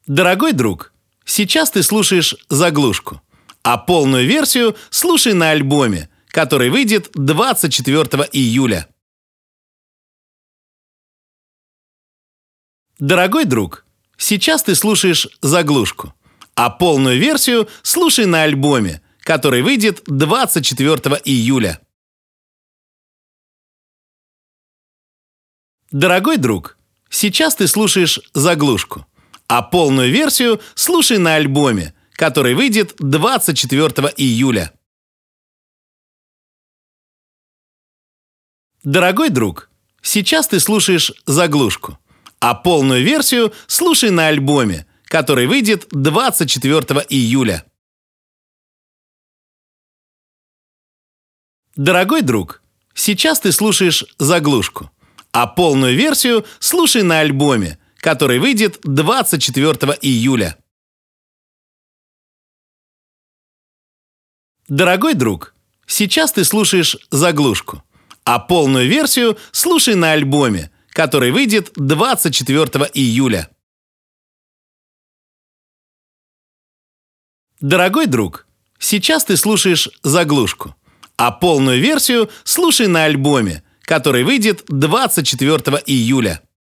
Дорогой друг, сейчас ты слушаешь заглушку, а полную версию слушай на альбоме, который выйдет 24 июля. Дорогой друг, сейчас ты слушаешь заглушку, а полную версию слушай на альбоме, который выйдет 24 июля. Дорогой друг, сейчас ты слушаешь заглушку, а полную версию слушай на альбоме, который выйдет 24 июля. Дорогой друг, сейчас ты слушаешь заглушку, а полную версию слушай на альбоме, который выйдет 24 июля. Дорогой друг, сейчас ты слушаешь заглушку, а полную версию слушай на альбоме, который выйдет 24 июля. Дорогой друг, сейчас ты слушаешь заглушку, а полную версию слушай на альбоме, который выйдет 24 июля. Дорогой друг, сейчас ты слушаешь заглушку, а полную версию слушай на альбоме, который выйдет 24 июля.